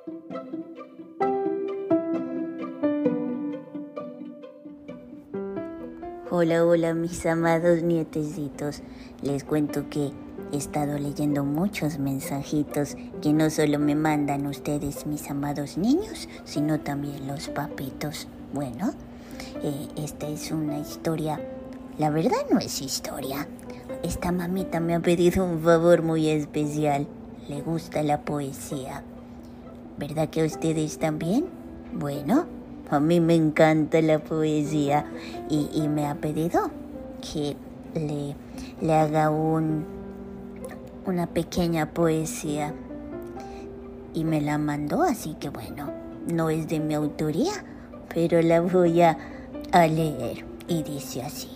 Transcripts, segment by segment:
Hola, hola mis amados nietecitos. Les cuento que he estado leyendo muchos mensajitos que no solo me mandan ustedes, mis amados niños, sino también los papitos. Bueno, esta es una historia. La verdad no es historia. Esta mamita me ha pedido un favor muy especial. Le gusta la poesía. ¿Verdad que a ustedes también? Bueno, a mí me encanta la poesía y me ha pedido que le haga una pequeña poesía y me la mandó, así que bueno, no es de mi autoría, pero la voy a leer y dice así.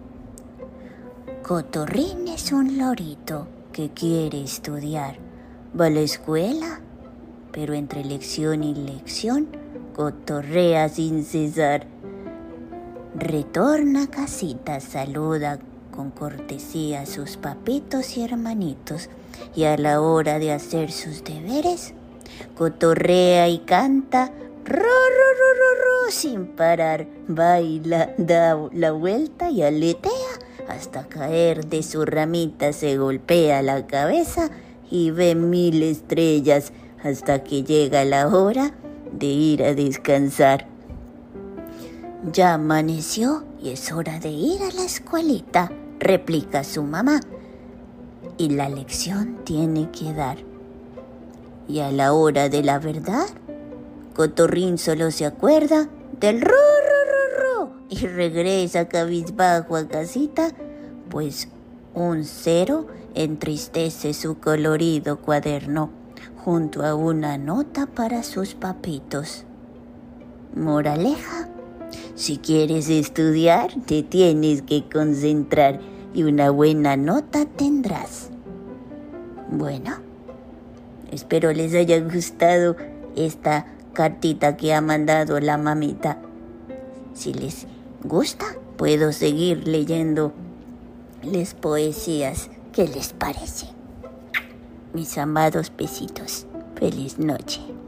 Cotorrín es un lorito que quiere estudiar, va a la escuela, pero entre lección y lección cotorrea sin cesar. Retorna a casita, saluda con cortesía a sus papitos y hermanitos, y a la hora de hacer sus deberes, cotorrea y canta ro, ro, ro, ro, ro, sin parar. Baila, da la vuelta y aletea hasta caer de su ramita, se golpea la cabeza y ve 1000 estrellas hasta que llega la hora de ir a descansar. Ya amaneció y es hora de ir a la escuelita, replica su mamá, y la lección tiene que dar. Y a la hora de la verdad, Cotorrín solo se acuerda del ro, ro, ro, ro, y regresa cabizbajo a casita, pues un 0 entristece su colorido cuaderno, junto a una nota para sus papitos. Moraleja: si quieres estudiar, te tienes que concentrar y una buena nota tendrás. Bueno, espero les haya gustado esta cartita que ha mandado la mamita. Si les gusta, puedo seguir leyéndoles poesías. ¿Qué les parece? Mis amados besitos. Feliz noche.